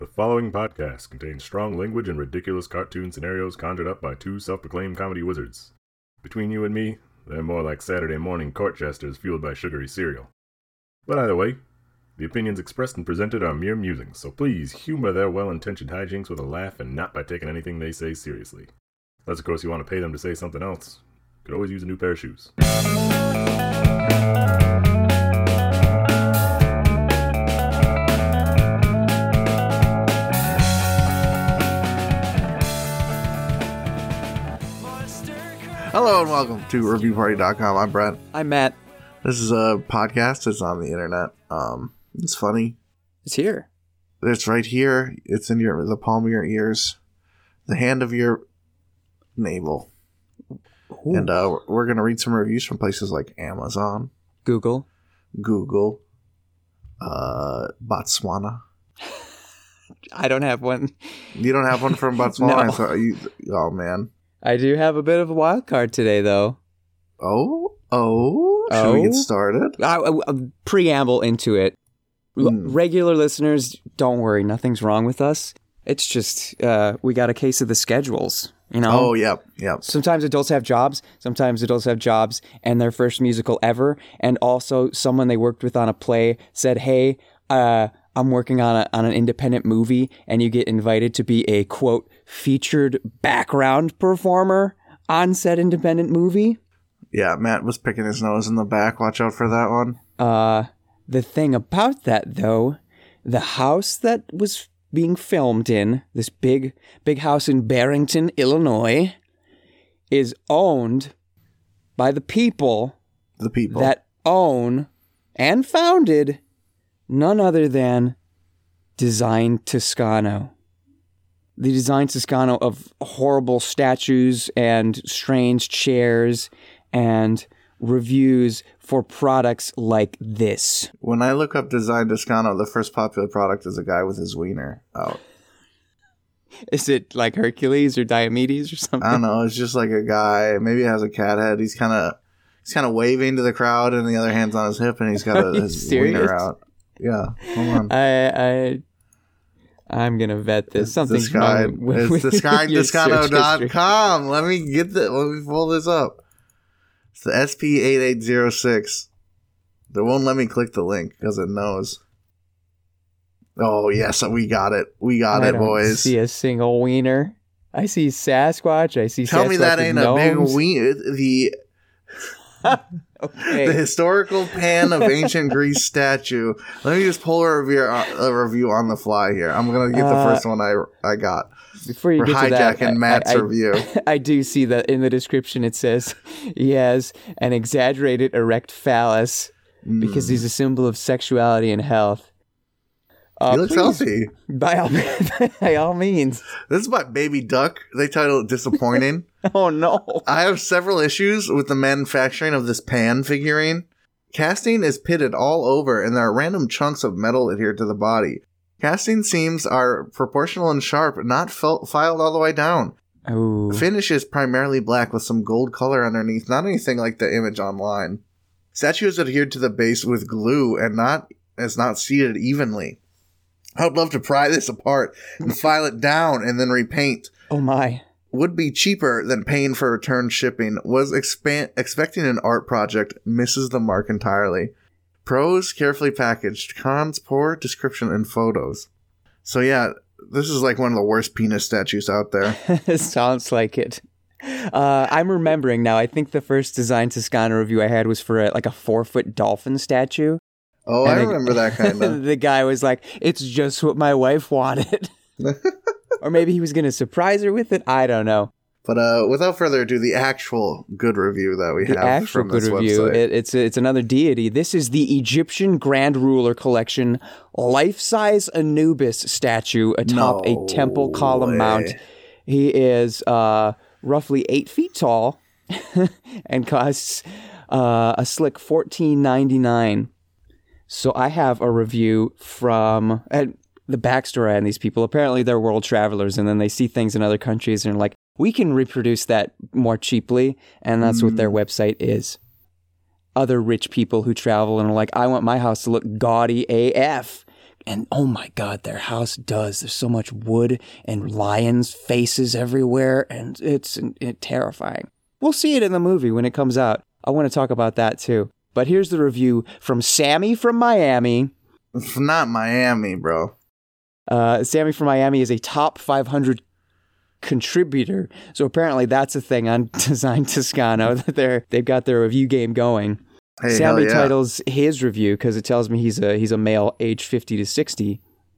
The following podcast contains strong language and ridiculous cartoon scenarios conjured up by two self-proclaimed comedy wizards. Between you and me, they're more like Saturday morning court jesters fueled by sugary cereal. But either way, the opinions expressed and presented are mere musings, so please humor their well-intentioned hijinks with a laugh and not by taking anything they say seriously. Unless, of course, you want to pay them to say something else. Could always use a new pair of shoes. Hello and welcome to ReviewParty.com. I'm Brent. I'm Matt. This is a podcast. It's on the internet. It's funny. It's here. It's right here. It's in the palm of your ears, the hand of your navel. Ooh. And we're going to read some reviews from places like Amazon, Google, Botswana. I don't have one. You don't have one from Botswana? No. Oh, man. I do have a bit of a wild card today, though. Should we get started? Preamble into it. Regular listeners, don't worry. Nothing's wrong with us. It's just we got a case of the schedules, you know? Oh, yep. Sometimes adults have jobs. Sometimes adults have jobs and their first musical ever. And also someone they worked with on a play said, hey, I'm working on an independent movie, and you get invited to be a, quote, featured background performer on said independent movie. Yeah, Matt was picking his nose in the back. Watch out for that one. The thing about that, though, the house that was being filmed in, this big house in Barrington, Illinois, is owned by the people that own and founded none other than Design Toscano. The Design Toscano of horrible statues and strange chairs and reviews for products like this. When I look up Design Toscano, the first popular product is a guy with his wiener out. Is it like Hercules or Diomedes or something? I don't know. It's just like a guy. Maybe he has a cat head. He's kind of waving to the crowd, and the other hand's on his hip, and he's got his wiener out. Yeah, hold on. I'm gonna vet this. Something's wrong with Toscano.com. Let me pull this up. It's the SP8806. They won't let me click the link because it knows. Oh yes, we got it. We got it, boys. I don't see a single wiener. I see Sasquatch. I see. Tell Sasquatch me that ain't a big wiener. Okay. The historical Pan of ancient Greece statue. Let me just pull a review on the fly here. I'm going to get the first one I got. Before you We're get to that, hijacking Matt's review. I do see that in the description it says he has an exaggerated erect phallus because he's a symbol of sexuality and health. He looks healthy. By all means. This is my baby duck. They titled it Disappointing. Oh, no. I have several issues with the manufacturing of this Pan figurine. Casting is pitted all over, and there are random chunks of metal adhered to the body. Casting seams are proportional and sharp, not filed all the way down. Ooh. Finish is primarily black with some gold color underneath, not anything like the image online. Statue is adhered to the base with glue and is not seated evenly. I would love to pry this apart and file it down and then repaint. Oh my. Would be cheaper than paying for return shipping. Was expecting an art project. Misses the mark entirely. Pros, carefully packaged. Cons, poor description and photos. So yeah, this is like one of the worst penis statues out there. Sounds like it. I'm remembering now. I think the first Design Toscano review I had was for a 4-foot dolphin statue. Oh, I remember that kind of. The guy was like, it's just what my wife wanted. Or maybe he was going to surprise her with it. I don't know. But without further ado, the actual good review that we have from this website. It's another deity. This is the Egyptian Grand Ruler Collection life-size Anubis statue atop a temple column mount. He is roughly 8 feet tall and costs a slick $14.99. So I have a review from the backstory on these people. Apparently they're world travelers, and then they see things in other countries and are like, we can reproduce that more cheaply. And that's what their website is. Other rich people who travel and are like, I want my house to look gaudy AF. And oh my God, their house does. There's so much wood and lions' faces everywhere, and it's terrifying. We'll see it in the movie when it comes out. I want to talk about that too. But here's the review from Sammy from Miami. It's not Miami, bro. Sammy from Miami is a top 500 contributor. So apparently that's a thing on Design Toscano, that they've got their review game going. Hey, Sammy titles his review because it tells me he's a male aged 50 to 60.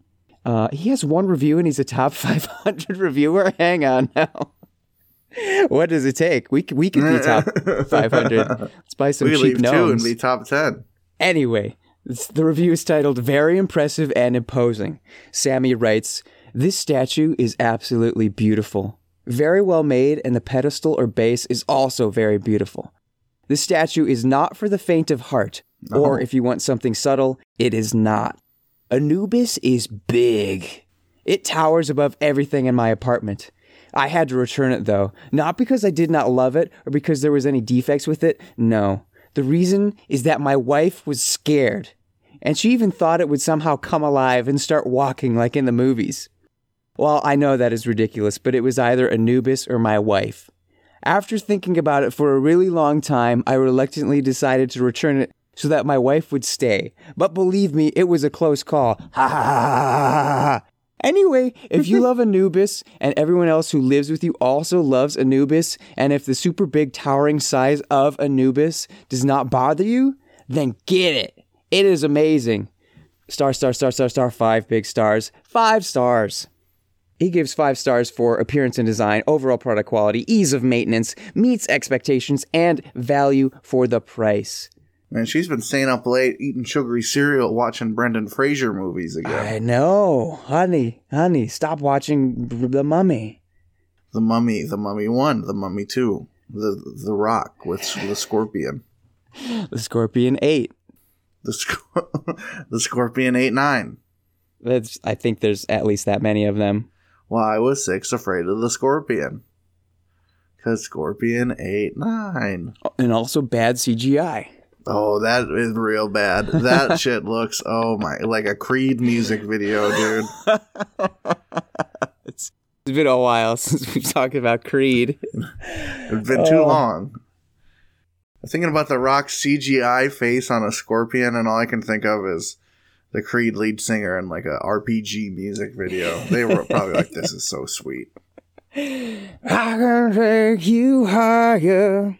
He has one review and he's a top 500 reviewer. Hang on now. What does it take? We could be top 500. Let's buy some cheap gnomes. 2 and be top 10. Anyway, the review is titled "Very Impressive and Imposing." Sammy writes, "This statue is absolutely beautiful. Very well made, and the pedestal or base is also very beautiful. This statue is not for the faint of heart, or if you want something subtle, it is not. Anubis is big. It towers above everything in my apartment. I had to return it, though, not because I did not love it or because there was any defects with it. No. The reason is that my wife was scared, and she even thought it would somehow come alive and start walking like in the movies. Well, I know that is ridiculous, but it was either Anubis or my wife. After thinking about it for a really long time, I reluctantly decided to return it so that my wife would stay. But believe me, it was a close call. Ha ha ha ha ha. Anyway, if you love Anubis and everyone else who lives with you also loves Anubis, and if the super big towering size of Anubis does not bother you, then get it. It is amazing. Star, 5 big stars. 5 stars. He gives 5 stars for appearance and design, overall product quality, ease of maintenance, meets expectations, and value for the price. Man, she's been staying up late, eating sugary cereal, watching Brendan Fraser movies again. I know. Honey, stop watching The Mummy. The Mummy 1, The Mummy 2, The Rock with the Scorpion. The Scorpion 8. The Scorpion 8-9. I think there's at least that many of them. Well, I was 6 afraid of the Scorpion. Because Scorpion 8-9. And also bad CGI. Oh, that is real bad. That shit looks, like a Creed music video, dude. It's been a while since we've talked about Creed. It's been too long. I'm thinking about The Rock's CGI face on a scorpion, and all I can think of is the Creed lead singer in like a RPG music video. They were probably like, this is so sweet. I can take you higher.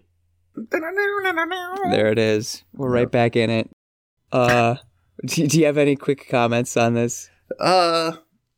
There it is. We're right back in it. Do you have any quick comments on this? Nah.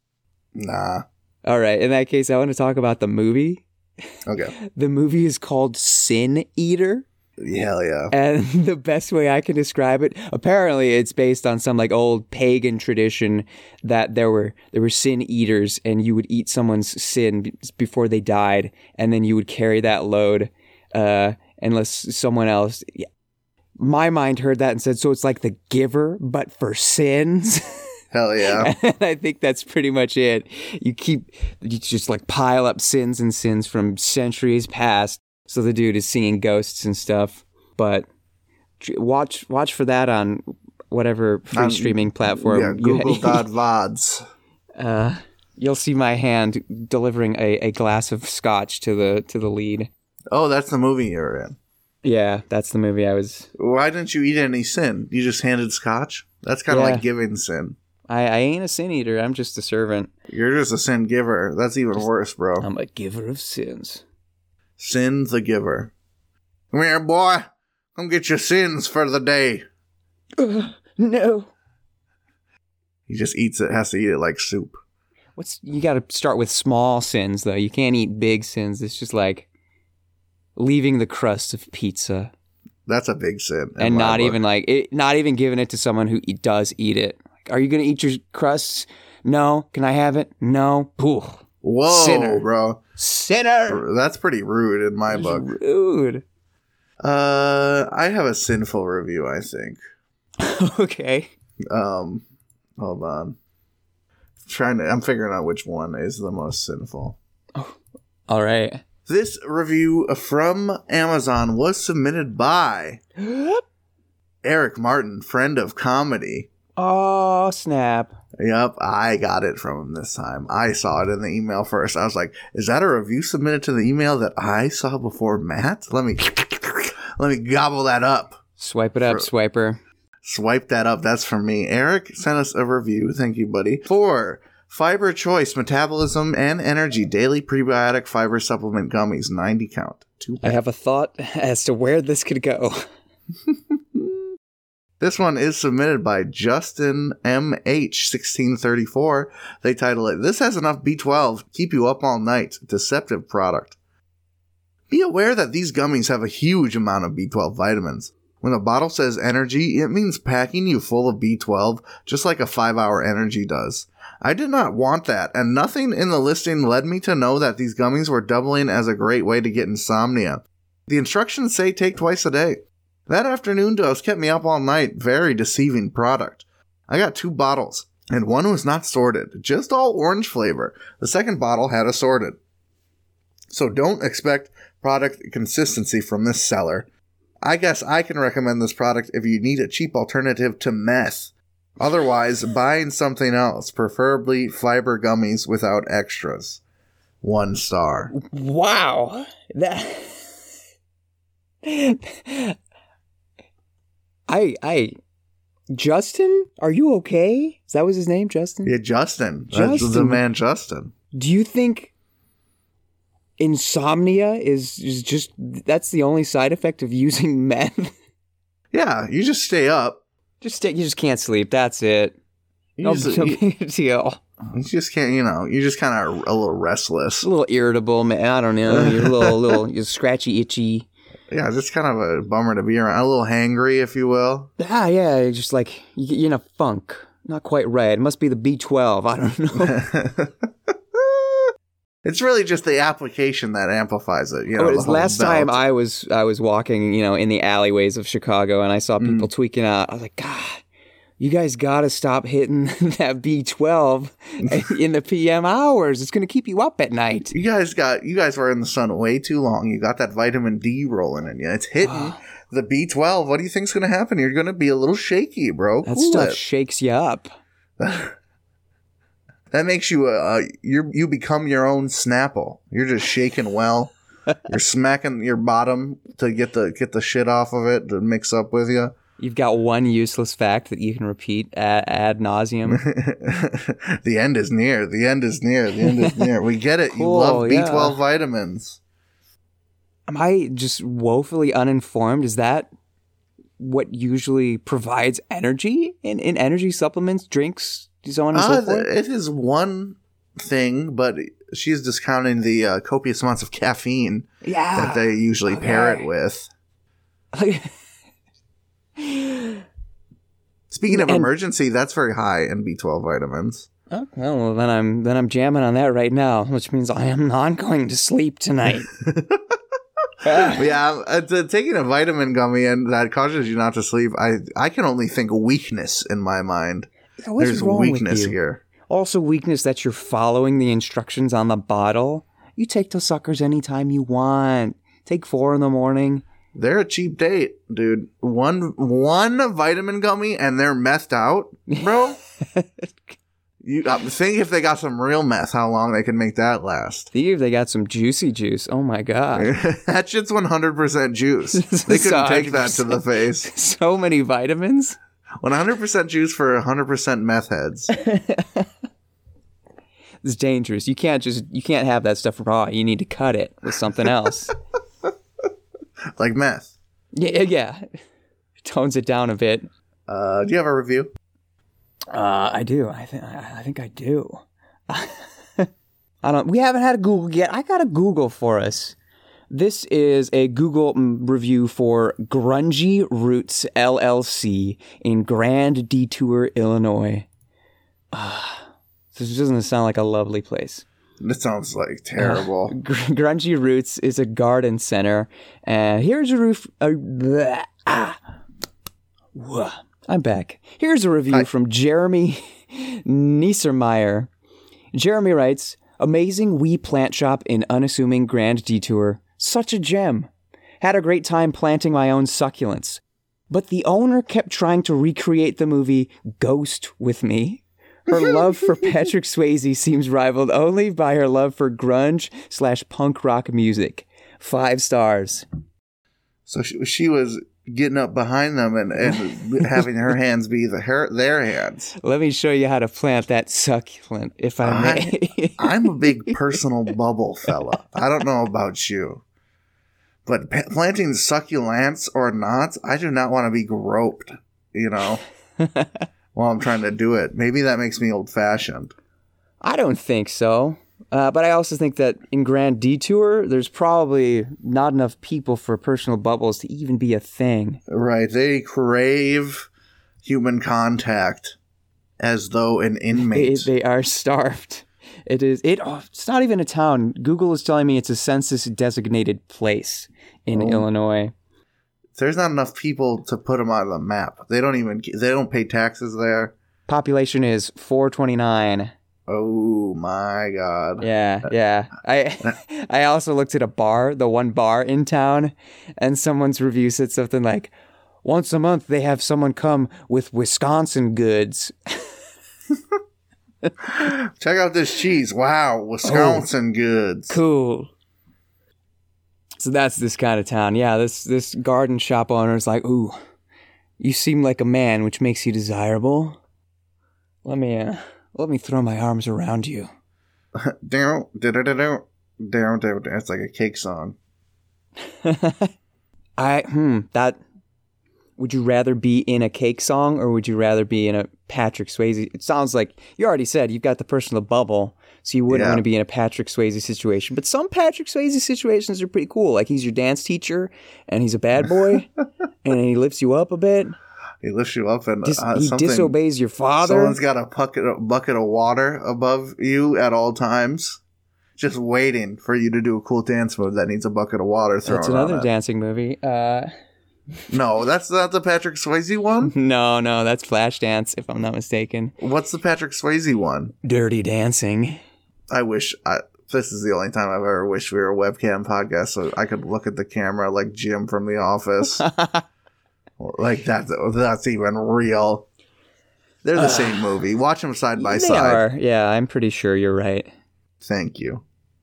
All right. In that case, I want to talk about the movie. Okay. The movie is called Sin Eater. Hell yeah. And the best way I can describe it, apparently it's based on some like old pagan tradition that there were sin eaters, and you would eat someone's sin before they died, and then you would carry that load unless someone else... Yeah. My mind heard that and said, so it's like The Giver, but for sins. Hell yeah. And I think that's pretty much it. You just like pile up sins and sins from centuries past. So the dude is seeing ghosts and stuff. But watch for that on whatever free streaming platform. Yeah, Google.vods. You'll see my hand delivering a glass of scotch to the lead. Oh, that's the movie you're in. Yeah, that's the movie I was... Why didn't you eat any sin? You just handed scotch? That's kind of like giving sin. I ain't a sin eater. I'm just a servant. You're just a sin giver. That's even worse, bro. I'm a giver of sins. Sin the giver. Come here, boy. Come get your sins for the day. No. He just eats it. Has to eat it like soup. You got to start with small sins, though. You can't eat big sins. It's just like leaving the crust of pizza. That's a big sin. And not even giving it to someone who does eat it. Like, are you going to eat your crusts? No. Can I have it? No. Ooh. Whoa, Sinner. Bro. Sinner. That's pretty rude in my book. Rude. I have a sinful review, I think. Okay. Hold on. I'm figuring out which one is the most sinful. Oh, all right. This review from Amazon was submitted by Eric Martin, friend of comedy. Oh, snap. Yep, I got it from him this time. I saw it in the email first. I was like, is that a review submitted to the email that I saw before Matt? Let me gobble that up. Swipe it up, swiper. Swipe that up. That's from me. Eric sent us a review. Thank you, buddy. For Fiber Choice Metabolism and Energy Daily Prebiotic Fiber Supplement Gummies, 90 count. I have a thought as to where this could go. This one is submitted by Justin MH1634. They title it, "This has enough B12, keep you up all night. Deceptive product." Be aware that these gummies have a huge amount of B12 vitamins. When the bottle says energy, it means packing you full of B12, just like a 5-hour energy does. I did not want that, and nothing in the listing led me to know that these gummies were doubling as a great way to get insomnia. The instructions say take twice a day. That afternoon dose kept me up all night. Very deceiving product. I got 2 bottles, and one was not sorted, just all orange flavor. The second bottle had assorted. So don't expect product consistency from this seller. I guess I can recommend this product if you need a cheap alternative to meth. Otherwise, buying something else, preferably fiber gummies without extras. 1 star. Wow. Justin, are you okay? That was his name, Justin? Yeah, Justin. That's the man, Justin. Do you think insomnia is just, that's the only side effect of using meth? Yeah, you just stay up. You just can't sleep. That's it. No big deal. You just can't, you're just kind of a little restless. A little irritable, man. I don't know. You're a little you're scratchy, itchy. Yeah, it's kind of a bummer to be around. A little hangry, if you will. Yeah, just like you're in a funk. Not quite right. It must be the B12. I don't know. It's really just the application that amplifies it. Last time I was walking, in the alleyways of Chicago, and I saw people tweaking out. I was like, God, you guys got to stop hitting that B12 in the PM hours. It's going to keep you up at night. You guys were in the sun way too long. You got that vitamin D rolling in you. It's hitting the B12. What do you think's going to happen? You're going to be a little shaky, bro. That stuff shakes you up. That makes you you become your own Snapple. You're just shaking well. You're smacking your bottom to get the shit off of it to mix up with you. You've got one useless fact that you can repeat ad nauseum. The end is near. The end is near. The end is near. We get it. Cool, you love B12 vitamins. Am I just woefully uninformed? Is that what usually provides energy in energy supplements, drinks, so on and so forth? It is one thing, but she's discounting the copious amounts of caffeine that they usually pair it with. Speaking of emergency, that's very high in B12 vitamins. Oh, well, then I'm jamming on that right now, which means I am not going to sleep tonight. Yeah, taking a vitamin gummy and that causes you not to sleep. I can only think weakness in my mind. There's weakness here. Also, weakness that you're following the instructions on the bottle. You take those suckers anytime you want. Take 4 in the morning. They're a cheap date, dude. One vitamin gummy and they're methed out, bro. You think if they got some real meth, how long they can make that last? Steve, they got some juicy juice. Oh my god, that shit's 100% juice. They couldn't take that to the face. So many vitamins. 100% juice for 100% meth heads. It's dangerous. You can't have that stuff raw. You need to cut it with something else. Like meth. Yeah. Tones it down a bit. Do you have a review? I do. I think I do. We haven't had a Google yet. I got a Google for us. This is a Google review for Grungy Roots LLC in Grand Detour, Illinois. This doesn't sound like a lovely place. This sounds like terrible. Grungy Roots is a garden center, and here's a roof. I'm back. Here's a review from Jeremy Niesermeyer. Jeremy writes, "Amazing wee plant shop in unassuming Grand Detour. Such a gem. Had a great time planting my own succulents. But the owner kept trying to recreate the movie Ghost with me. Her love for Patrick Swayze seems rivaled only by her love for grunge/punk rock music. 5 stars. So she was getting up behind them and having her hands be their hands. Let me show you how to plant that succulent, if I may. I'm a big personal bubble fella. I don't know about you. But planting succulents or not, I do not want to be groped, while I'm trying to do it. Maybe that makes me old-fashioned. I don't think so. But I also think that in Grand Detour, there's probably not enough people for personal bubbles to even be a thing. Right. They crave human contact as though an inmate. They are starved. It's not even a town. Google is telling me it's a census-designated place in Illinois. There's not enough people to put them on the map. They don't pay taxes there. Population is 429. Oh my God. Yeah. I also looked at the one bar in town, and someone's review said something like, once a month they have someone come with Wisconsin goods. Check out this cheese. Wow, Wisconsin goods. Cool. So that's this kind of town. Yeah, this garden shop owner is like, ooh, you seem like a man, which makes you desirable. Let me throw my arms around you. It's like a cake song. Would you rather be in a cake song or would you rather be in a Patrick Swayze? It sounds like you already said you've got the personal bubble, so you wouldn't want to be in a Patrick Swayze situation. But some Patrick Swayze situations are pretty cool. Like he's your dance teacher and he's a bad boy and he lifts you up a bit. He lifts you up and he disobeys your father. Someone's got a bucket of water above you at all times, just waiting for you to do a cool dance move that needs a bucket of water thrown. That's another dancing movie. No, that's not the Patrick Swayze one? No, that's Flashdance, if I'm not mistaken. What's the Patrick Swayze one? Dirty Dancing. This is the only time I've ever wished we were a webcam podcast so I could look at the camera like Jim from The Office. Like that's even real. They're the same movie. Watch them side by side. They are. Yeah, I'm pretty sure you're right. Thank you.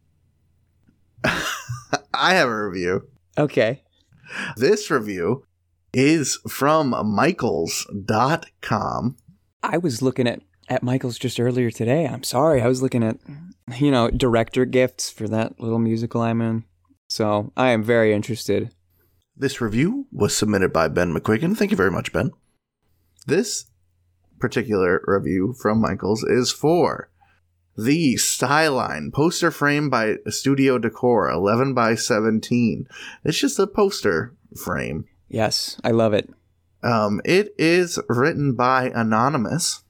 I have a review. Okay. This review is from Michaels.com. I was looking at Michaels just earlier today. I'm sorry. I was looking at, director gifts for that little musical I'm in. So I am very interested. This review was submitted by Ben McQuiggan. Thank you very much, Ben. This particular review from Michaels is for the Styline poster frame by Studio Decor, 11 by 17. It's just a poster frame. Yes, I love it. It is written by Anonymous.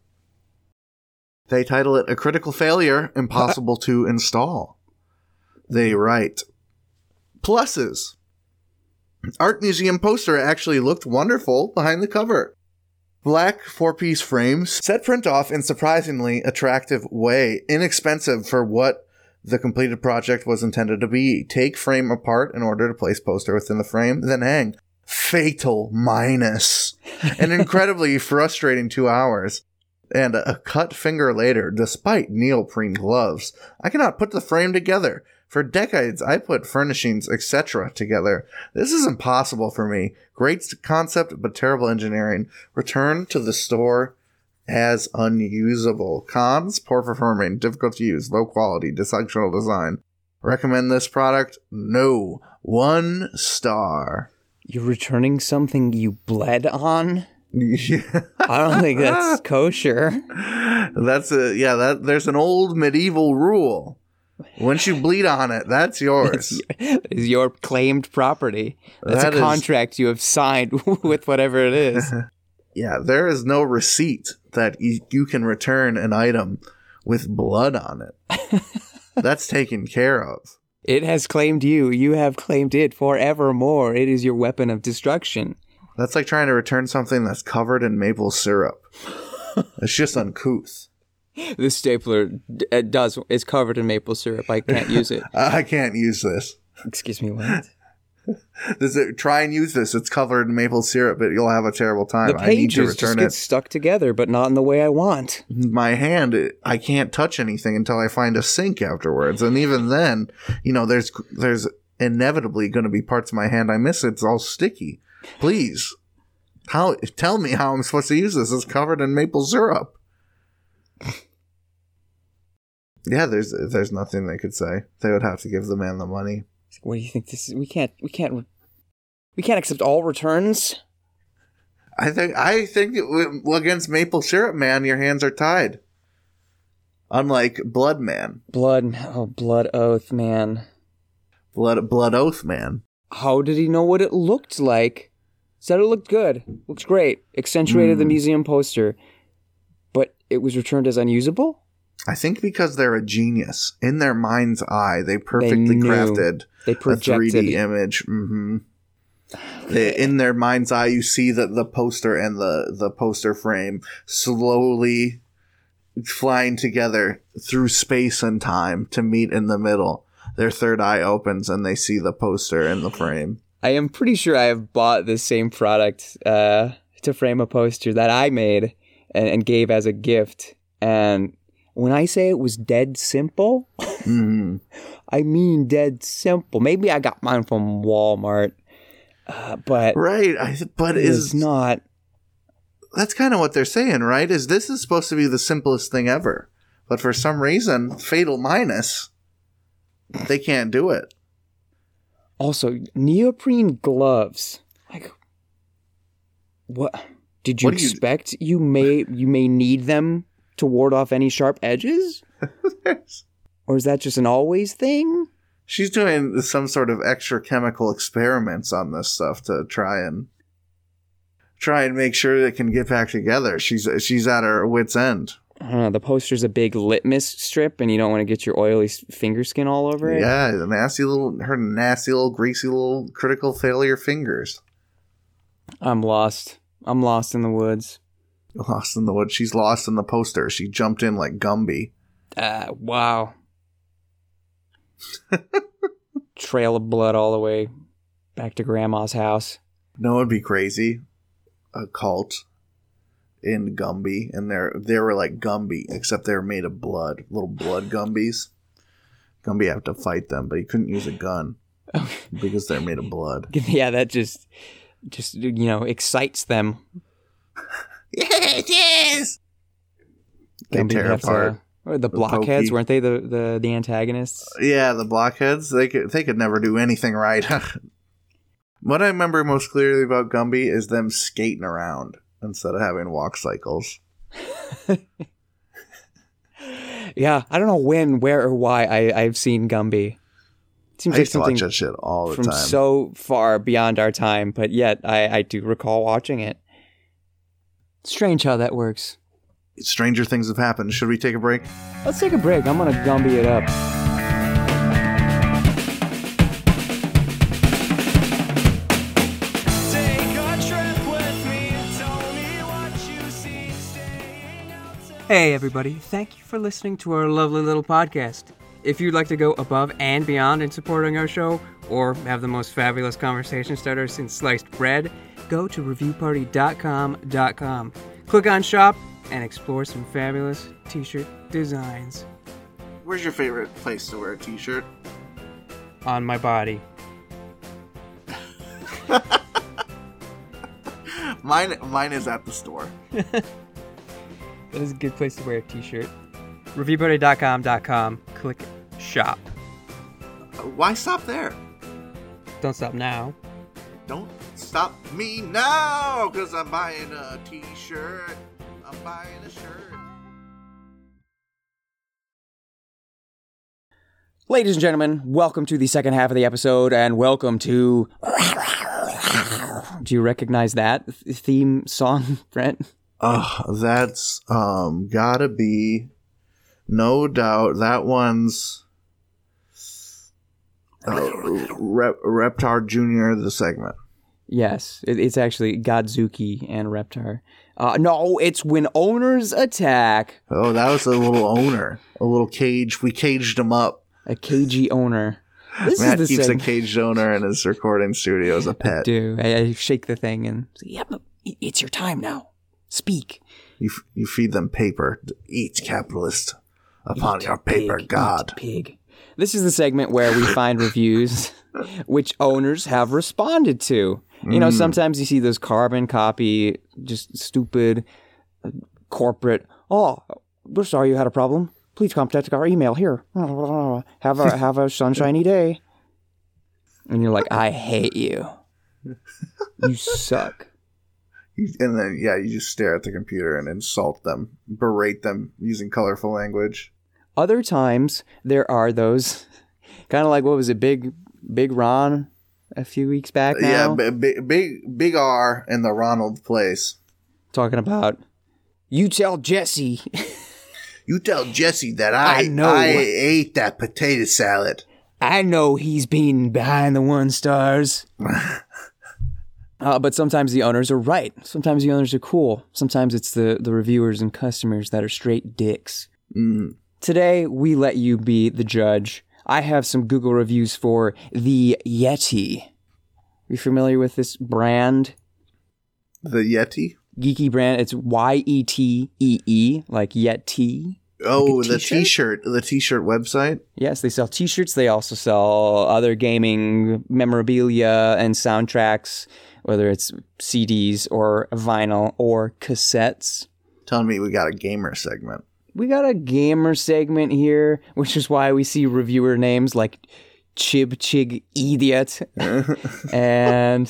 They title it A Critical Failure, Impossible to Install. They write, pluses. Art museum poster actually looked wonderful behind the cover. Black 4-piece frames, set print off in surprisingly attractive way, inexpensive for what the completed project was intended to be. Take frame apart in order to place poster within the frame, then hang. Fatal minus. An incredibly frustrating 2 hours. And a cut finger later, despite neoprene gloves, I cannot put the frame together. For decades, I put furnishings, etc. together. This is impossible for me. Great concept, but terrible engineering. Return to the store as unusable. Cons, poor performing, difficult to use, low quality, dysfunctional design. Recommend this product? No. 1 star. You're returning something you bled on? Yeah. I don't think that's kosher. There's an old medieval rule. Once you bleed on it, that's yours. That is your claimed property. That's a contract you have signed with whatever it is. Yeah, there is no receipt that you can return an item with blood on it. That's taken care of. It has claimed you. You have claimed it forevermore. It is your weapon of destruction. That's like trying to return something that's covered in maple syrup. It's just uncouth. This stapler is covered in maple syrup. I can't use it. I can't use this. Excuse me, what? Try and use this. It's covered in maple syrup, but you'll have a terrible time. The pages just get stuck together, but not in the way I want. My hand, I can't touch anything until I find a sink afterwards. And even then, there's inevitably going to be parts of my hand I miss. It's all sticky. Please, tell me how I'm supposed to use this. It's covered in maple syrup. Yeah, there's nothing they could say. They would have to give the man the money. What do you think this is? We can't accept all returns. I think against maple syrup man, your hands are tied. Unlike blood man. Blood oath man. Blood oath man. How did he know what it looked like? Said it looked good. Looks great. Accentuated the museum poster. But it was returned as unusable? I think because they're a genius. In their mind's eye, they perfectly crafted a 3D image. Mm-hmm. In their mind's eye, you see the poster and the poster frame slowly flying together through space and time to meet in the middle. Their third eye opens and they see the poster and the frame. I am pretty sure I have bought the same product to frame a poster that I made and gave as a gift. And when I say it was dead simple, I mean dead simple. Maybe I got mine from Walmart, but right. But it's not. That's kind of what they're saying, right? This is supposed to be the simplest thing ever, but for some reason, Fatal Minus, they can't do it. Also, neoprene gloves. Like, what? Did you expect you may need them to ward off any sharp edges? Or is that just an always thing? She's doing some sort of extra chemical experiments on this stuff to try and make sure they can get back together. She's at her wit's end. The poster's a big litmus strip, and you don't want to get your oily finger skin all over it. Yeah, her nasty little greasy little critical failure fingers. I'm lost. I'm lost in the woods. Lost in the woods. She's lost in the poster. She jumped in like Gumby. Wow. Trail of blood all the way back to Grandma's house. No, it'd be crazy. A cult in Gumby, and they were like Gumby, except they were made of blood. Little blood Gumbies. Gumby have to fight them, but he couldn't use a gun because they're made of blood. Yeah, that just excites them. Yes. They tear apart. Or the blockheads, weren't they the antagonists? Yeah, the blockheads. They could never do anything right. What I remember most clearly about Gumby is them skating around instead of having walk cycles. Yeah, I don't know when, where, or why I've seen Gumby. It seems I used to watch that shit all the time. From so far beyond our time, but yet I do recall watching it. Strange how that works. Stranger things have happened. Should we take a break? Let's take a break. I'm going to Gumby it up. Hey everybody, thank you for listening to our lovely little podcast. If you'd like to go above and beyond in supporting our show, or have the most fabulous conversation starter since sliced bread, go to reviewparty.com. Click on shop and explore some fabulous t-shirt designs. Where's your favorite place to wear a t-shirt? On my body. Mine is at the store. That is a good place to wear a t-shirt. Reviewparty.com. Click shop. Why stop there? Don't stop now. Don't stop me now, because I'm buying a t-shirt. I'm buying a shirt. Ladies and gentlemen, welcome to the second half of the episode, and welcome to... Do you recognize that theme song, Brent? That's gotta be, no doubt, that one's Reptar Jr., the segment. Yes, it's actually Godzuki and Reptar. No, it's When Owners Attack. Oh, that was a little owner. A little cage. We caged him up. A cagey owner. Matt keeps a caged owner in his recording studio as a pet. I do. I shake the thing and say, "Yep, it's your time now. Speak." You feed them paper. Eat, capitalist, upon your paper god. Pig. This is the segment where we find reviews which owners have responded to. You know, sometimes you see those carbon copy, just stupid corporate. "Oh, we're sorry you had a problem. Please contact our email here. Have a sunshiny day." And you're like, "I hate you. You suck." And then, you just stare at the computer and insult them, berate them using colorful language. Other times, there are those, kind of like, what was it, Big Ron a few weeks back now? Yeah, big R in the Ronald place. Talking about, "You tell Jesse." You tell Jesse that I ate that potato salad. I know he's been behind the 1 stars. But sometimes the owners are right. Sometimes the owners are cool. Sometimes it's the reviewers and customers that are straight dicks. Today, we let you be the judge. I have some Google reviews for the Yeti. You familiar with this brand? The Yeti? Geeky brand. It's Yetee, like Yeti. Oh, like the t-shirt website? Yes, they sell t-shirts. They also sell other gaming memorabilia and soundtracks, whether it's CDs or vinyl or cassettes. Telling me we got a gamer segment. We got a gamer segment here, which is why we see reviewer names like Chib Chig Idiot and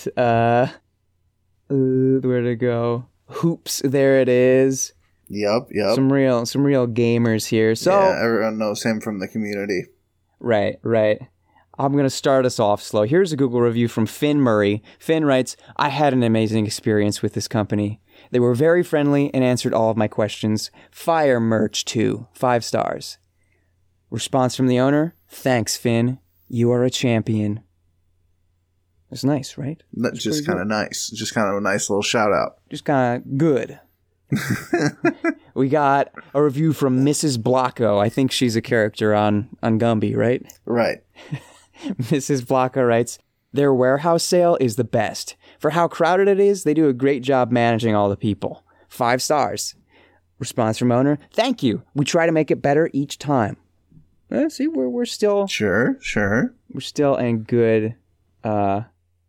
where'd it go? Hoops, there it is. Yep. Some real gamers here. So yeah, everyone knows him from the community. Right. I'm going to start us off slow. Here's a Google review from Finn Murray. Finn writes, "I had an amazing experience with this company. They were very friendly and answered all of my questions. Fire merch too. 5 stars. Response from the owner, "Thanks, Finn. You are a champion." It's nice, right? That's just kind of nice. Just kind of a nice little shout out. Just kind of good. We got a review from Mrs. Blocko. I think she's a character on Gumby, right? Right. Mrs. Blocko writes, "Their warehouse sale is the best. For how crowded it is, they do a great job managing all the people. 5 stars. Response from owner, "Thank you. We try to make it better each time." See, we're still... Sure. We're still in good... we're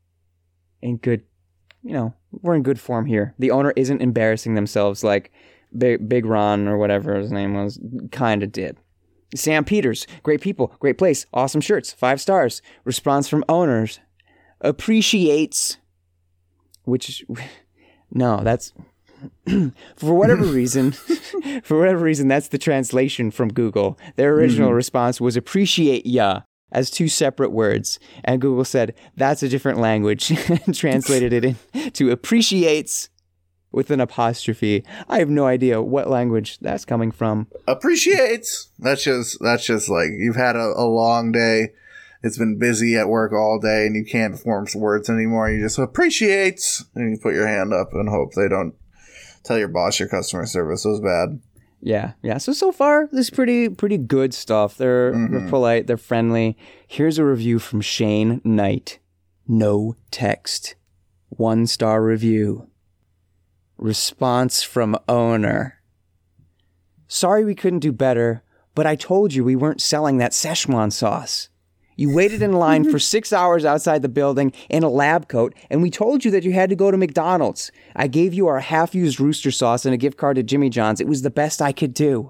in good form here. The owner isn't embarrassing themselves like Big Ron or whatever his name was kind of did. Sam Peters, "Great people, great place, awesome shirts, 5 stars. Response from owners, appreciates," which, no, that's, for whatever reason, that's the translation from Google. Their original response was "appreciate ya," as 2 separate words. And Google said, "That's a different language," and translated it into appreciates with an apostrophe. I have no idea what language that's coming from. Appreciates. That's just like you've had a long day. It's been busy at work all day and you can't form some words anymore. You just appreciates and you put your hand up and hope they don't tell your boss your customer service was bad. Yeah. So far, this is pretty good stuff. They're polite. They're friendly. Here's a review from Shane Knight. No text. 1-star review. Response from owner. "Sorry we couldn't do better, but I told you we weren't selling that Szechuan sauce. You waited in line for 6 hours outside the building in a lab coat, and we told you that you had to go to McDonald's. I gave you our half-used rooster sauce and a gift card to Jimmy John's. It was the best I could do."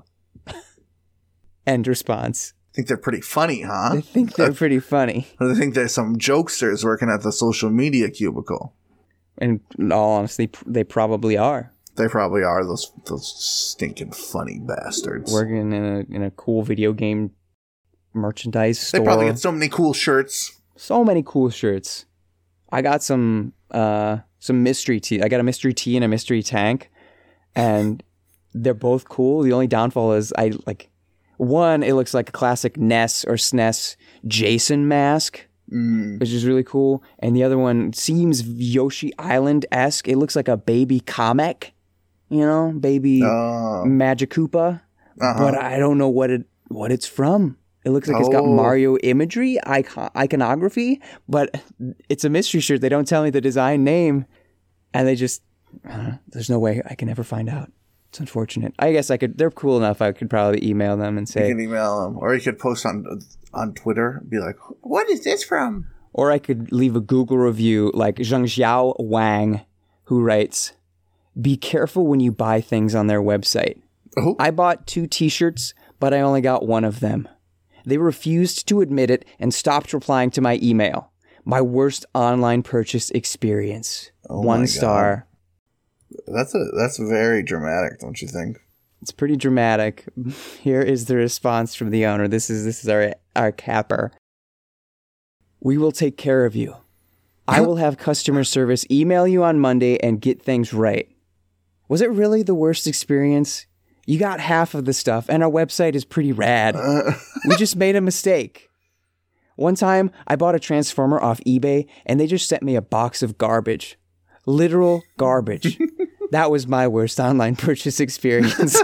End response. I think they're pretty funny, huh? I think they're pretty funny. I think there's some jokesters working at the social media cubicle. And in all honesty, they probably are. They probably are, those stinking funny bastards. Working in a cool video game merchandise store. They probably get so many cool shirts. So many cool shirts. I got some mystery tea. I got a mystery tea and a mystery tank, and they're both cool. The only downfall is one, it looks like a classic NES or SNES Jason mask, which is really cool. And the other one seems Yoshi Island-esque. It looks like a baby Kamek, baby Magikoopa. But I don't know what it's from. It looks like it's got Mario imagery, iconography, but it's a mystery shirt. They don't tell me the design name, and they just, there's no way I can ever find out. It's unfortunate. I guess I could, they're cool enough, I could probably email them and say. You can email them, or you could post on Twitter, be like, what is this from? Or I could leave a Google review like Zhangxiao Wang, who writes, be careful when you buy things on their website. Oh. I bought 2 t-shirts, but I only got one of them. They refused to admit it and stopped replying to my email. My worst online purchase experience. 1 star. That's very dramatic, don't you think? It's pretty dramatic. Here is the response from the owner. This is our capper. We will take care of you. I will have customer service email you on Monday and get things right. Was it really the worst experience? You got half of the stuff, and our website is pretty rad. We just made a mistake. One time, I bought a transformer off eBay, and they just sent me a box of garbage. Literal garbage. That was my worst online purchase experience.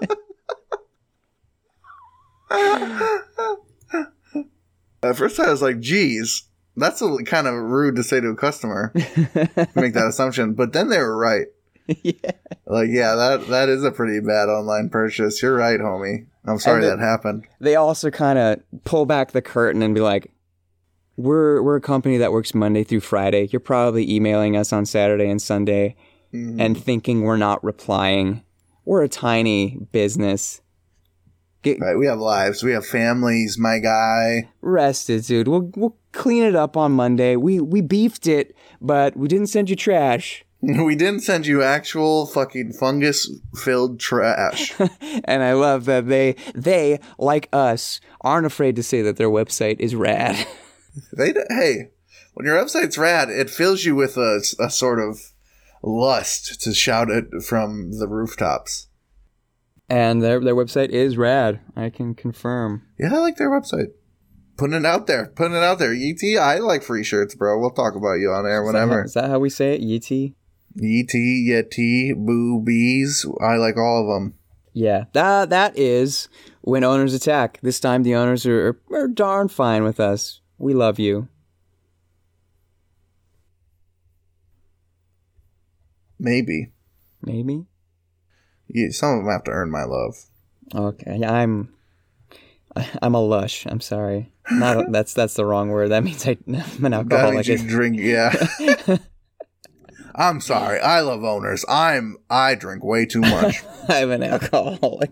At first I was like, geez, that's kind of rude to say to a customer. Make that assumption. But then they were right. Yeah. Like, yeah, that is a pretty bad online purchase. You're right, homie. I'm sorry that happened. They also kind of pull back the curtain and be like, we're a company that works Monday through Friday. You're probably emailing us on Saturday and Sunday and thinking we're not replying. We're a tiny business. Right, we have lives. We have families, my guy. Rest it, dude. We'll clean it up on Monday. We beefed it, but we didn't send you trash. We didn't send you actual fucking fungus-filled trash. And I love that they, like us, aren't afraid to say that their website is rad. Hey, when your website's rad, it fills you with a sort of lust to shout it from the rooftops. And their website is rad. I can confirm. Yeah, I like their website. Putting it out there. Yeti, I like free shirts, bro. We'll talk about you on air whenever. Is that how we say it? Yeti? Yeti, boobies. I like all of them. Yeah, that is when owners attack. This time the owners are darn fine with us. We love you. Maybe. Yeah, some of them have to earn my love. Okay, I'm a lush. I'm sorry. That's the wrong word. That means I'm an alcoholic. That means you drink, yeah. I'm sorry. I love owners. I drink way too much. I'm an alcoholic.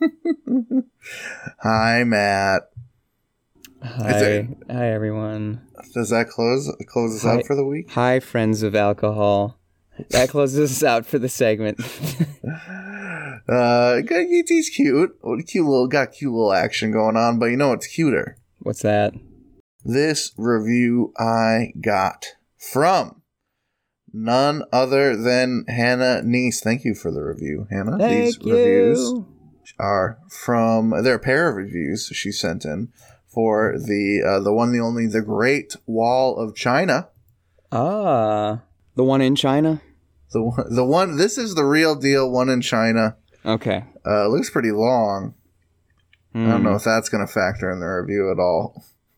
Hi, Matt. Hi, everyone. Does that close us out for the week? Hi, friends of alcohol. That closes us out for the segment. ET's cute. Got cute little action going on, but you know what's cuter? What's that? This review I got from none other than Hannah Neese. Thank you for the review, Hannah. These reviews are from their pair of reviews she sent in for the one, the only, the Great Wall of China. Ah, the one in China? The one, this is the real deal one in China. Okay. It looks pretty long. I don't know if that's going to factor in the review at all.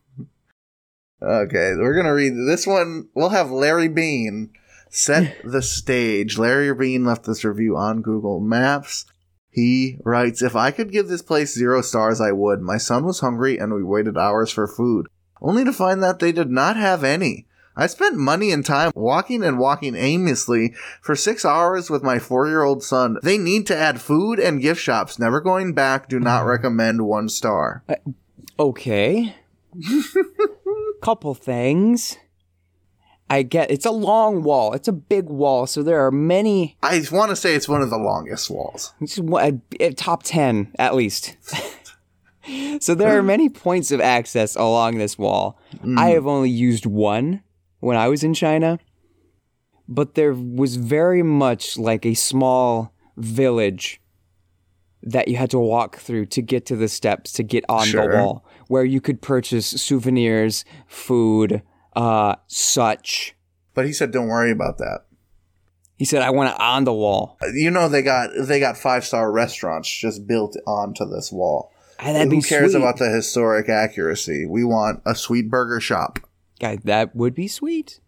Okay, we're going to read this one. We'll have Larry Bean set the stage. Larry Bean left this review on Google Maps. He writes, if I could give this place 0 stars, I would. My son was hungry and we waited hours for food, only to find that they did not have any. I spent money and time walking aimlessly for 6 hours with my 4-year-old son. They need to add food and gift shops. Never going back. Do not recommend 1 star. Okay. Couple things. I get it's a long wall. It's a big wall, so there are many. I want to say it's one of the longest walls. It's top 10 at least. So there are many points of access along this wall. I have only used one when I was in China, but there was very much like a small village that you had to walk through to get to the steps to get on the wall, where you could purchase souvenirs, food, such. But he said, don't worry about that. He said, I want it on the wall. You know, they got 5-star restaurants just built onto this wall. Who cares about the historic accuracy? We want a sweet burger shop. Guy, that would be sweet.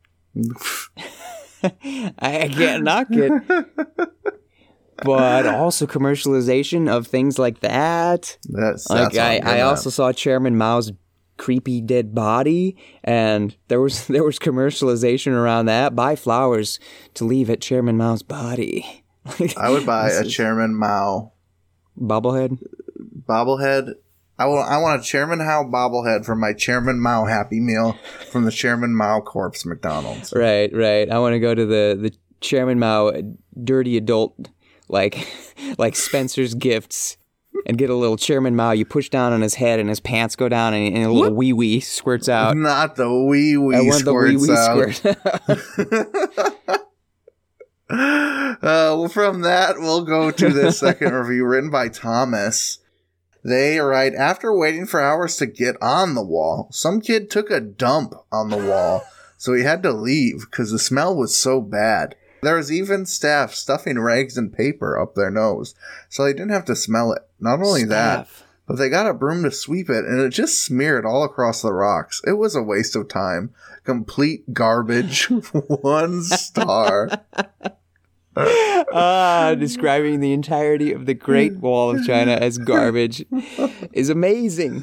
I can't knock it. But also commercialization of things like that. I also saw Chairman Mao's creepy dead body, and there was commercialization around that. Buy flowers to leave at Chairman Mao's body. I would buy a Chairman Mao bobblehead. I want a Chairman Mao bobblehead for my Chairman Mao Happy Meal from the Chairman Mao Corpse McDonald's. Right. I want to go to the Chairman Mao dirty adult like Spencer's Gifts and get a little Chairman Mao. You push down on his head and his pants go down and a little wee wee squirts out. Not the wee wee squirts out. Squirt. Well, from that, we'll go to the second review written by Thomas. They write, after waiting for hours to get on the wall, some kid took a dump on the wall, so he had to leave because the smell was so bad. There was even staff stuffing rags and paper up their nose, so they didn't have to smell it. Not only that, but they got a broom to sweep it, and it just smeared all across the rocks. It was a waste of time. Complete garbage. 1 star. Describing the entirety of the Great Wall of China as garbage is amazing.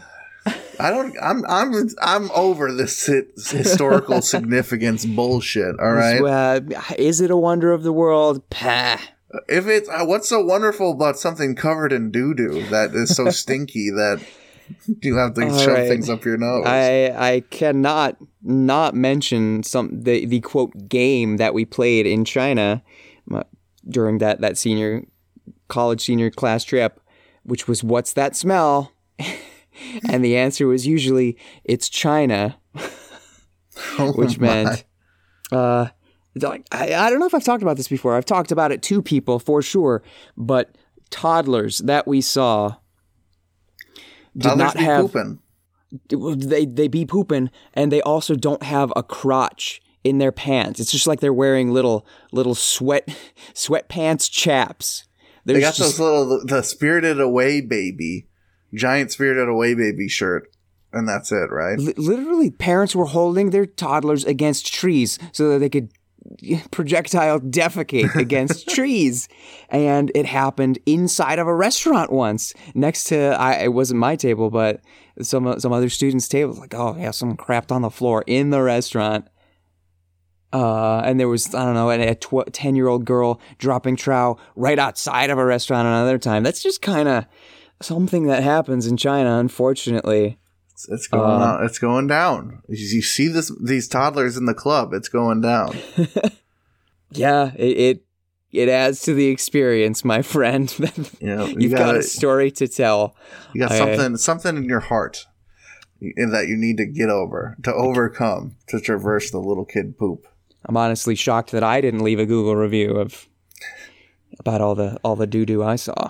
I'm over this historical significance bullshit. All right. Is it a wonder of the world? Pah. If it's what's so wonderful about something covered in doo-doo that is so stinky that you have to shove things up your nose? I cannot not mention the quote game that we played in China during that college senior class trip, which was, what's that smell? And the answer was usually, it's China, which meant, I don't know if I've talked about this before. I've talked about it to people for sure, but toddlers that we saw did not have pooping. They be pooping, and they also don't have a crotch in their pants. It's just like they're wearing little sweatpants chaps. They got those the Spirited Away baby, giant Spirited Away baby shirt, and that's it, right? Literally, parents were holding their toddlers against trees so that they could projectile defecate against trees. And it happened inside of a restaurant once, next to it wasn't my table, but some other students' tables. Like, oh yeah, someone crapped on the floor in the restaurant. And there was, I don't know, a 10-year-old girl dropping trow right outside of a restaurant another time. That's just kind of something that happens in China, unfortunately. It's going on. It's going down. You see these toddlers in the club. It's going down. Yeah, it adds to the experience, my friend. You've got a story to tell. You got something in your heart that you need to get over, to overcome, to traverse the little kid poop. I'm honestly shocked that I didn't leave a Google review about all the doo-doo I saw.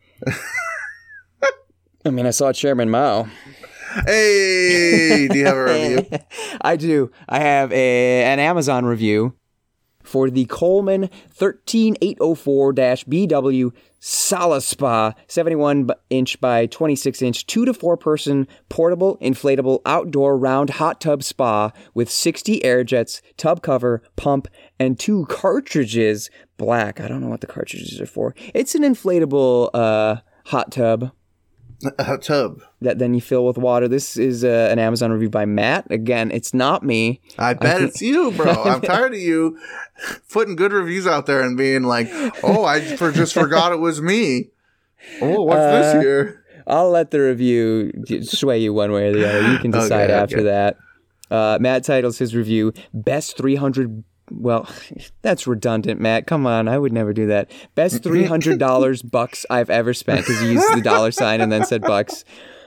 I mean, I saw Chairman Mao. Hey, do you have a review? I do. I have an Amazon review for the Coleman 13804-BW Sala Spa 71-inch by 26-inch 2 to 4 person portable inflatable outdoor round hot tub spa with 60 air jets, tub cover, pump, and 2 cartridges. Black. I don't know what the cartridges are for. It's an inflatable hot tub. A tub that then you fill with water. This is an Amazon review by Matt. Again, it's not me. I bet it's you, bro. I'm tired of you putting good reviews out there and being like, "Oh, I just forgot it was me." Oh, what's this here? I'll let the review sway you one way or the other. You can decide after that. Matt titles his review "Best 300." Well, that's redundant, Matt. Come on, I would never do that. Best $300 bucks I've ever spent, because he used the dollar sign and then said bucks.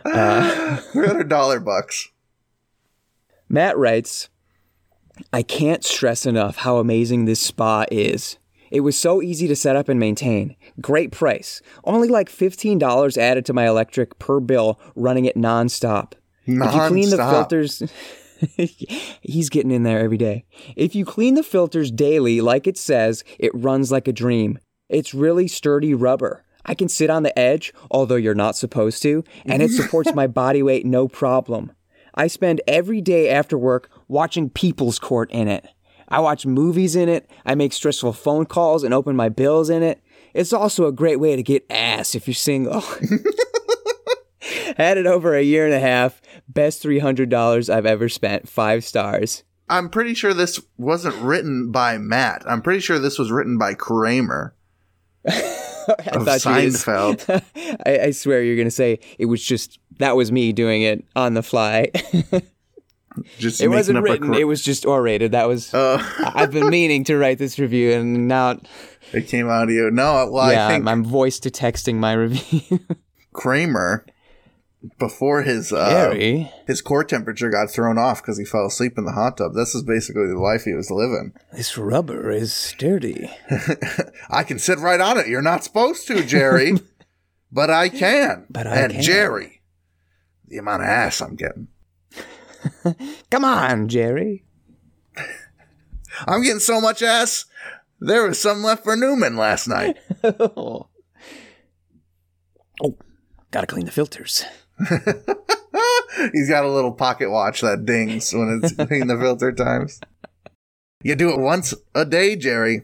$300 bucks. Matt writes, I can't stress enough how amazing this spa is. It was so easy to set up and maintain. Great price. Only like $15 added to my electric per bill, running it nonstop. If you clean the filters... He's getting in there every day. If you clean the filters daily, like it says, it runs like a dream. It's really sturdy rubber. I can sit on the edge, although you're not supposed to, and it supports my body weight no problem. I spend every day after work watching People's Court in it. I watch movies in it, I make stressful phone calls and open my bills in it. It's also a great way to get ass if you're single. Had it over a year and a half. Best $300 I've ever spent. 5 stars. I'm pretty sure this wasn't written by Matt. I'm pretty sure this was written by Kramer. I thought Seinfeld. I swear you're going to say it was just, that was me doing it on the fly. Just it wasn't written. It was just orated. That was, I've been meaning to write this review and now it came out of you. No, well, yeah, I think I'm voice to texting my review. Kramer, before his core temperature got thrown off because he fell asleep in the hot tub. This is basically the life he was living. This rubber is sturdy. I can sit right on it. You're not supposed to, Jerry. But I can. Jerry, the amount of ass I'm getting. Come on, Jerry. I'm getting so much ass. There was some left for Newman last night. Oh, gotta clean the filters. He's got a little pocket watch that dings when it's in the filter times. You do it once a day, Jerry.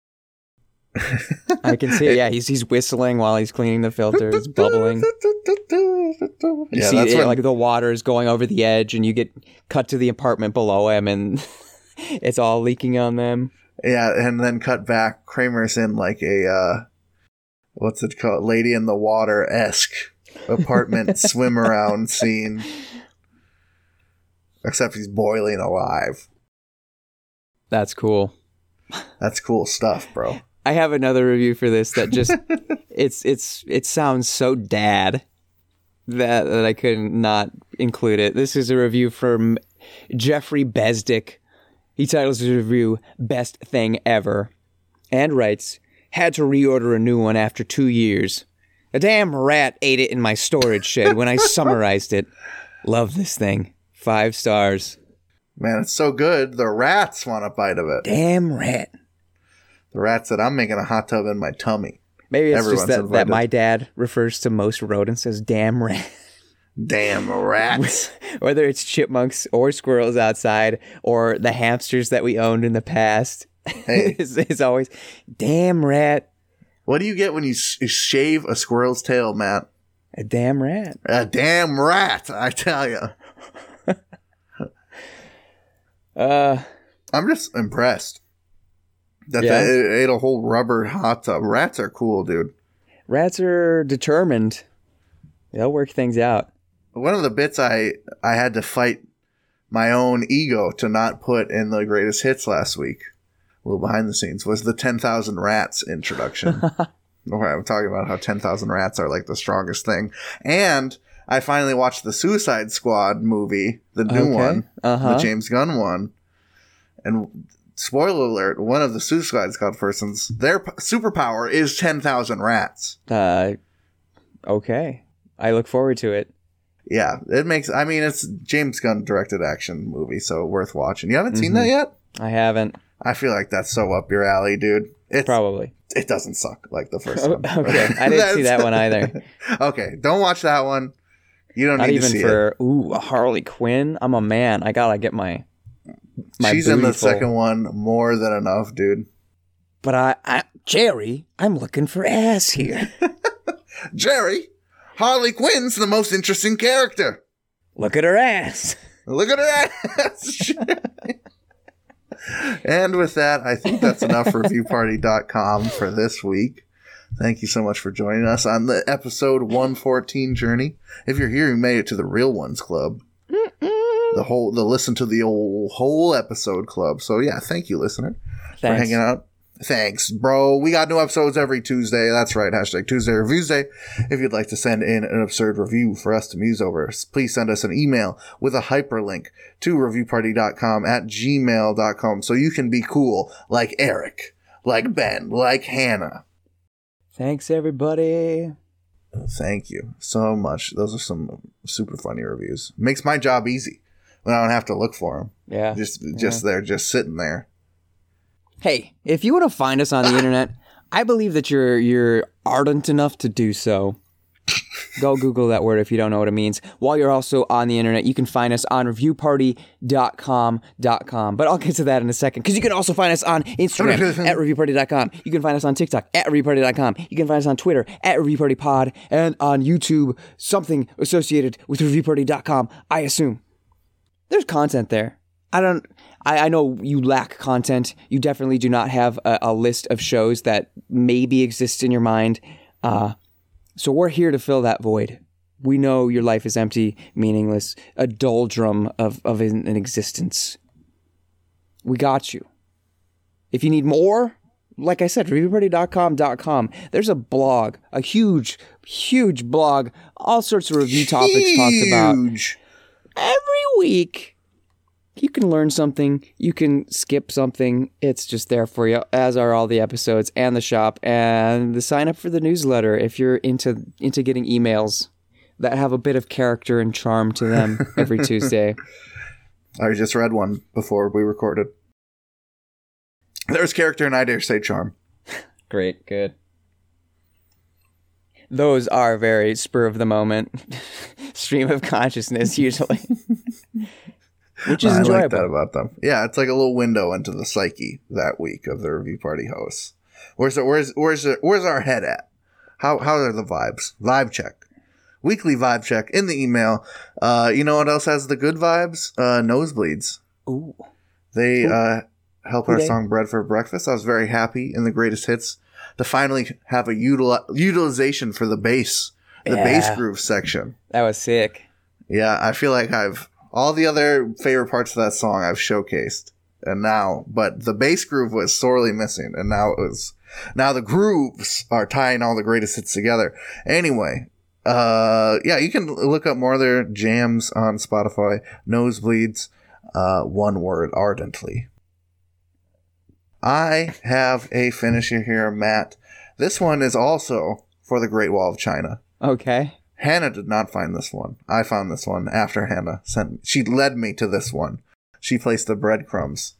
I can see it. Yeah, he's whistling while he's cleaning the filters, bubbling. You see it, like the water is going over the edge, and you get cut to the apartment below him, and it's all leaking on them. Yeah, and then cut back. Kramer's in like a what's it called? Lady in the Water-esque apartment swim around scene. Except he's boiling alive. That's cool. That's cool stuff, bro. I have another review for this that just it sounds so dad that I couldn't not include it. This is a review from Jeffrey Besdick. He titles his review "Best Thing Ever" and writes, "Had to reorder a new one after 2 years. A damn rat ate it in my storage shed when I summarized it. Love this thing. 5 stars. Man, it's so good. The rats want a bite of it. Damn rat. The rat said, I'm making a hot tub in my tummy. Maybe it's just that my dad refers to most rodents as damn rat. Damn rats. Whether it's chipmunks or squirrels outside or the hamsters that we owned in the past. Hey. it's always, damn rat. What do you get when you shave a squirrel's tail, Matt? A damn rat. A damn rat, I tell you. I'm just impressed that they ate a whole rubber hot tub. Rats are cool, dude. Rats are determined. They'll work things out. One of the bits I had to fight my own ego to not put in the greatest hits last week, a little behind the scenes, was the 10,000 rats introduction. Where I'm talking about how 10,000 rats are like the strongest thing. And I finally watched the Suicide Squad movie, the new one, the James Gunn one. And spoiler alert, one of the Suicide Squad persons, their superpower is 10,000 rats. Okay. I look forward to it. Yeah, it's James Gunn directed action movie, so worth watching. You haven't seen that yet? I haven't. I feel like that's so up your alley, dude. Probably. It doesn't suck like the first one. Okay, I didn't see that one either. Okay, don't watch that one. You don't need to see it. Not even for, a Harley Quinn? I'm a man. I gotta get my She's in the second one more than enough, dude. But Jerry, I'm looking for ass here. Jerry, Harley Quinn's the most interesting character. Look at her ass. Look at her ass. And with that, I think that's enough for reviewparty.com for this week. Thank you so much for joining us on the episode 114 journey. If you're here, you made it to the Real Ones Club. The listen to the whole episode club. So yeah, thank you, listener, for hanging out. Thanks, bro. We got new episodes every Tuesday. That's right. # Tuesday Reviews Day. If you'd like to send in an absurd review for us to muse over, please send us an email with a hyperlink to reviewparty.com@gmail.com so you can be cool like Eric, like Ben, like Hannah. Thanks, everybody. Thank you so much. Those are some super funny reviews. Makes my job easy when I don't have to look for them. Yeah. Just they're just sitting there. Hey, if you want to find us on the internet, I believe that you're ardent enough to do so. Go Google that word if you don't know what it means. While you're also on the internet, you can find us on reviewparty.com. But I'll get to that in a second, because you can also find us on Instagram at reviewparty.com. You can find us on TikTok at reviewparty.com. You can find us on Twitter at reviewpartypod, and on YouTube, something associated with reviewparty.com, I assume. There's content there. I know you lack content. You definitely do not have a list of shows that maybe exist in your mind. So we're here to fill that void. We know your life is empty, meaningless, a doldrum of an existence. We got you. If you need more, like I said, reviewparty.com. There's a blog, a huge blog, all sorts of review topics talked about. Every week. You can learn something, you can skip something, it's just there for you, as are all the episodes and the shop and the sign up for the newsletter if you're into getting emails that have a bit of character and charm to them every Tuesday. I just read one before we recorded. There's character and I dare say charm. Great, good. Those are very spur of the moment, stream of consciousness usually. Which is enjoyable. I like that about them. Yeah, it's like a little window into the psyche that week of the Review Party hosts. Where's our head at? How are the vibes? Vibe check. Weekly vibe check in the email. You know what else has the good vibes? Nosebleeds. Ooh. They help our song Bread for Breakfast. I was very happy in the greatest hits to finally have a utilization for the bass. The bass groove section. That was sick. Yeah, I feel like all the other favorite parts of that song I've showcased, but the bass groove was sorely missing, and now the grooves are tying all the greatest hits together. Anyway, you can look up more of their jams on Spotify. Nosebleeds, one word, ardently. I have a finisher here, Matt. This one is also for the Great Wall of China. Okay. Hannah did not find this one. I found this one after Hannah she led me to this one. She placed the breadcrumbs.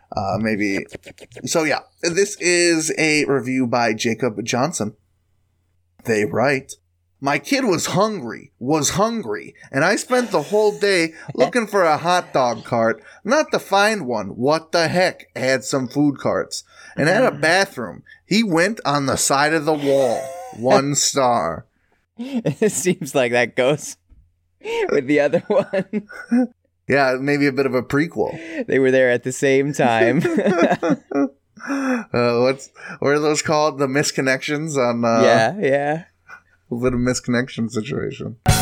So yeah, this is a review by Jacob Johnson. They write, "My kid was hungry, and I spent the whole day looking for a hot dog cart, not to find one. What the heck? Had some food carts. And had a bathroom. He went on the side of the wall. 1 star. It seems like that goes with the other one. Yeah, maybe a bit of a prequel. They were there at the same time. What are those called? The misconnections on... Yeah. A bit of misconnection situation.